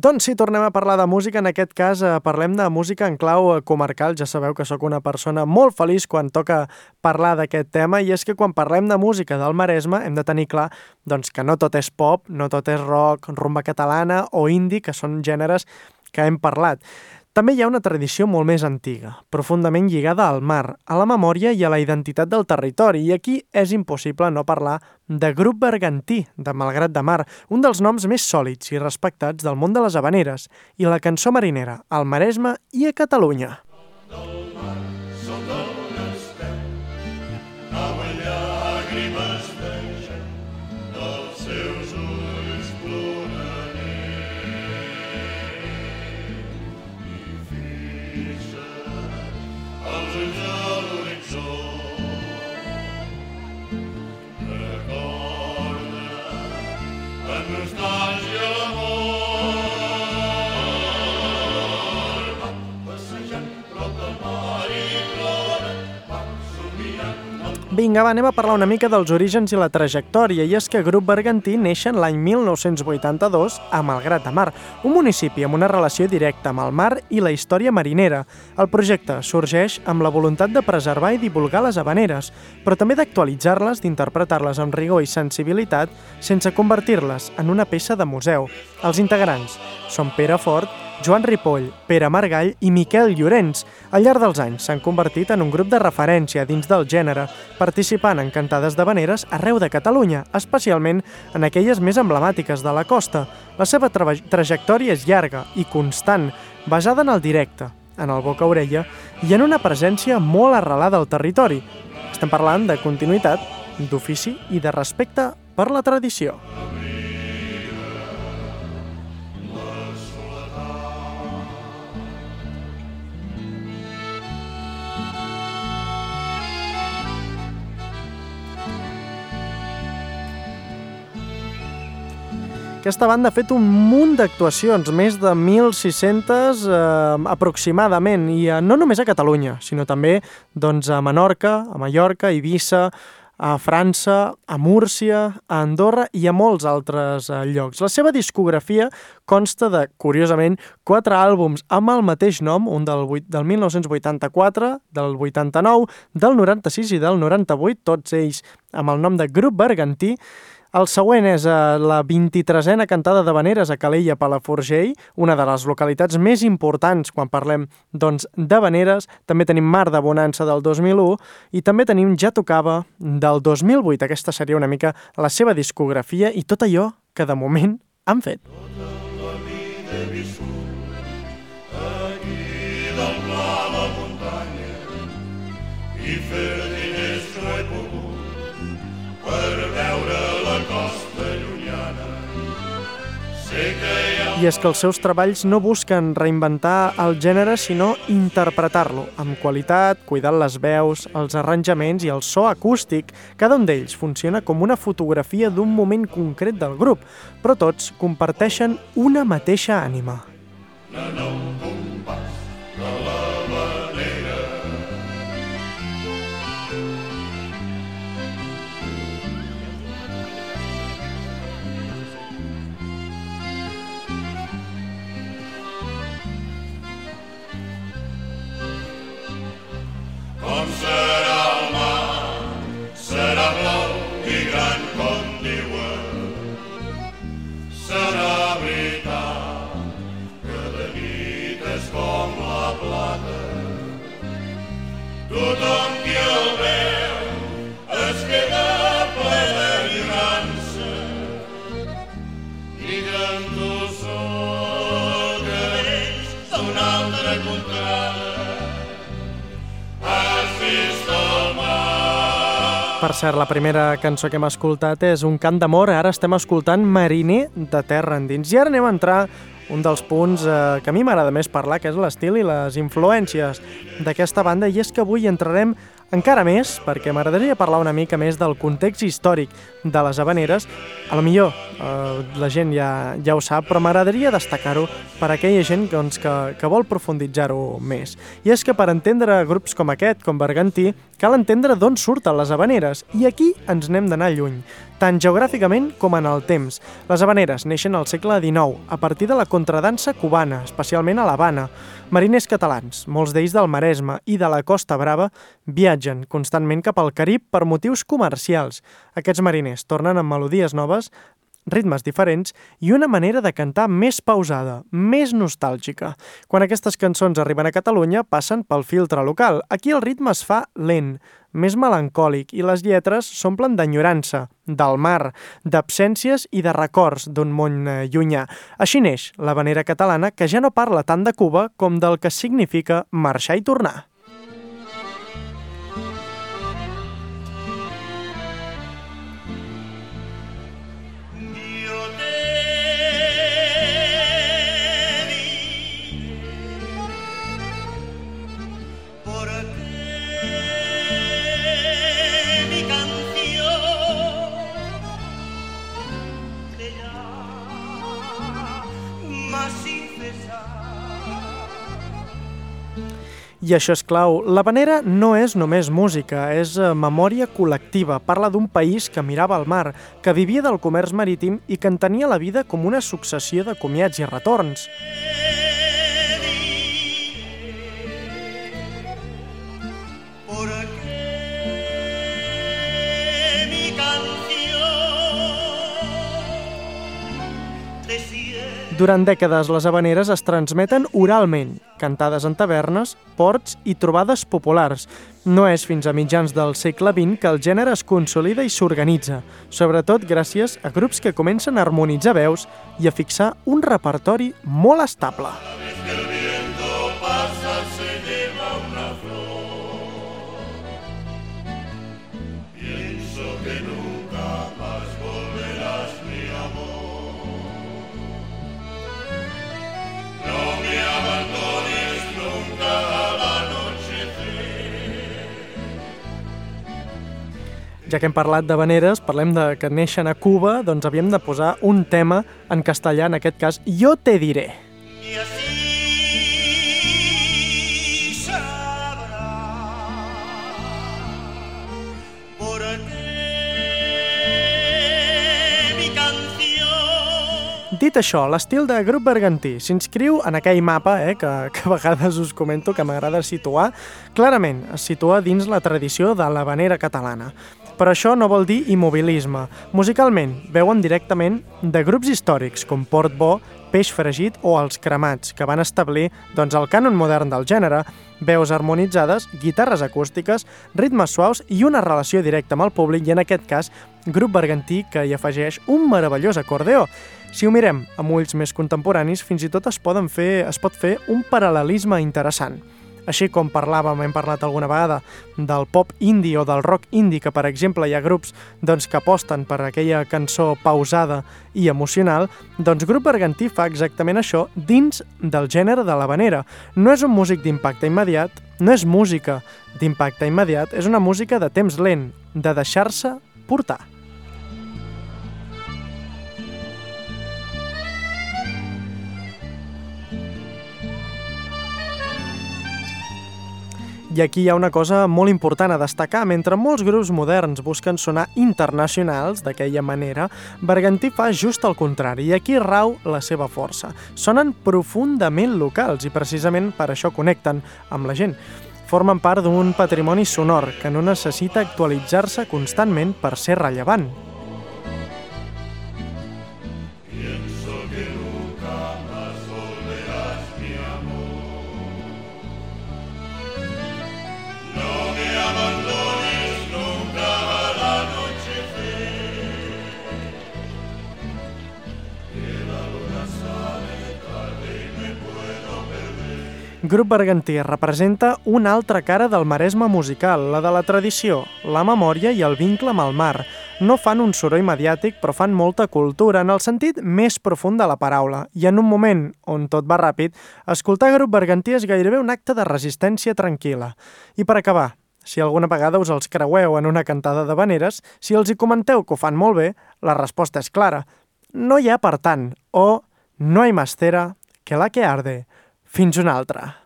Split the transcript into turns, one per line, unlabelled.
Doncs sí, tornem a parlar de música. En aquest cas parlem de música en clau comarcal. Ja sabeu que sóc una persona molt feliç quan toca parlar d'aquest tema, i és que quan parlem de música del Maresme hem de tenir clar doncs, que no tot és pop, no tot és rock, rumba catalana o indie, que són gèneres que hem parlat. També hi ha una tradició molt més antiga, profundament lligada al mar, a la memòria i a la identitat del territori, i aquí és impossible no parlar de Grup Bergantí, de Malgrat de Mar, un dels noms més sòlids i respectats del món de les havaneres, i la cançó marinera, al Maresme i a Catalunya. Vinga, va, anem a parlar una mica dels orígens i la trajectòria, i és que Grup Bergantí neixen l'any 1982 a Malgrat de Mar, un municipi amb una relació directa amb el mar i la història marinera. El projecte sorgeix amb la voluntat de preservar i divulgar les havaneres, però també d'actualitzar-les, d'interpretar-les amb rigor i sensibilitat, sense convertir-les en una peça de museu. Els integrants són Pere Fort, Joan Ripoll, Pere Margall i Miquel Llorenç. Al llarg dels anys s'han convertit en un grup de referència dins del gènere, participant en cantades d'havaneres arreu de Catalunya, especialment en aquelles més emblemàtiques de la costa. La seva trajectòria és llarga i constant, basada en el directe, en el boca-orella i en una presència molt arrelada al territori. Estem parlant de continuïtat, d'ofici i de respecte per la tradició. Aquesta banda ha fet un munt d'actuacions, més de 1.600 aproximadament, i no només a Catalunya, sinó també doncs, a Menorca, a Mallorca, a Eivissa, a França, a Múrcia, a Andorra i a molts altres llocs. La seva discografia consta de, curiosament, 4 àlbums amb el mateix nom, un del 1984, del 89, del 96 i del 98, tots ells amb el nom de Grup Bergantí. El següent és la 23a cantada d'havaneres a Calella, Palafrugell, una de les localitats més importants quan parlem d'havaneres. També tenim Mar de Bonança del 2001 i també tenim Ja tocava del 2008. Aquesta seria una mica la seva discografia i tot allò que de moment han fet. I fer diners no he pogut per veure la costa llunyana. I és que els seus treballs no busquen reinventar el gènere, sinó interpretar-lo amb qualitat, cuidant les veus, els arranjaments i el so acústic. Cada un d'ells funciona com una fotografia d'un moment concret del grup, però tots comparteixen una mateixa ànima.
Com serà el mar, serà blau i gran com diuen. Serà veritat que de nit és com la plata. Tothom qui el veu es queda ple d'enyorança i gran dolçor que és d'una altra contrada.
Per cert, la primera cançó que hem escoltat és un cant d'amor, ara estem escoltant Mariner de terra endins. I ara anem a entrar un dels punts que a mi m'agrada més parlar, que és l'estil i les influències d'aquesta banda, i és que avui entrarem encara més, perquè m'agradaria parlar una mica més del context històric de les havaneres. A lo millor la gent ja ho sap, però m'agradaria destacar-ho per a aquella gent que vol profunditzar-ho més. I és que per entendre grups com aquest, com Bergantí, cal entendre d'on surten les havaneres, i aquí ens n'hem d'anar lluny, tant geogràficament com en el temps. Les havaneres neixen al segle XIX, a partir de la contradansa cubana, especialment a l'Havana. Mariners catalans, molts d'ells del Maresme i de la Costa Brava, viatgen constantment cap al Carib per motius comercials. Aquests mariners tornen amb melodies noves, ritmes diferents i una manera de cantar més pausada, més nostàlgica. Quan aquestes cançons arriben a Catalunya, passen pel filtre local. Aquí el ritme es fa lent, més melancòlic, i les lletres s'omplen d'enyorança, del mar, d'absències i de records d'un món llunyà. Així neix l'havanera catalana, que ja no parla tant de Cuba com del que significa marxar i tornar. I això és clau. L'havanera no és només música, és memòria col·lectiva. Parla d'un país que mirava al mar, que vivia del comerç marítim i que entenia la vida com una successió de comiats i retorns. Durant dècades, les havaneres es transmeten oralment, cantades en tavernes, ports i trobades populars. No és fins a mitjans del segle XX que el gènere es consolida i s'organitza, sobretot gràcies a grups que comencen a harmonitzar veus i a fixar un repertori molt estable. Ja que hem parlat d'havaneres, parlem de que neixen a Cuba, doncs havíem de posar un tema en castellà, en aquest cas, Yo te diré.
Y así sabrá por qué mi canción.
Dit això, l'estil de Grup Bergantí s'inscriu en aquell mapa que a vegades us comento que m'agrada situar. Clarament, es situa dins la tradició de l'havanera catalana. Però això no vol dir immobilisme. Musicalment, veuen directament de grups històrics com Port Bo, Peix Fregit o Els Cremats, que van establir el cànon modern del gènere, veus harmonitzades, guitarres acústiques, ritmes suaus i una relació directa amb el públic, i en aquest cas, Grup Bergantí, que hi afegeix un meravellós acordeó. Si ho mirem amb ulls més contemporanis, fins i tot es pot fer un paral·lelisme interessant. Així com hem parlat alguna vegada del pop indie o del rock indie, que per exemple hi ha grups que aposten per aquella cançó pausada i emocional, Grup Bergantí fa exactament això dins del gènere de l'havanera. No és un músic d'impacte immediat, no és música d'impacte immediat, és una música de temps lent, de deixar-se portar. I aquí hi ha una cosa molt important a destacar. Mentre molts grups moderns busquen sonar internacionals d'aquella manera, Bergantí fa just el contrari, i aquí rau la seva força. Sonen profundament locals i precisament per això connecten amb la gent. Formen part d'un patrimoni sonor que no necessita actualitzar-se constantment per ser rellevant. Grup Bergantí representa una altra cara del Maresme musical, la de la tradició, la memòria i el vincle amb el mar. No fan un soroll mediàtic, però fan molta cultura, en el sentit més profund de la paraula. I en un moment on tot va ràpid, escoltar Grup Bergantí és gairebé un acte de resistència tranquil·la. I per acabar, si alguna vegada us els creueu en una cantada d'havaneres, si els hi comenteu que ho fan molt bé, la resposta és clara. No hi ha per tant, o no hay más cera que la que arde. Fins una altra.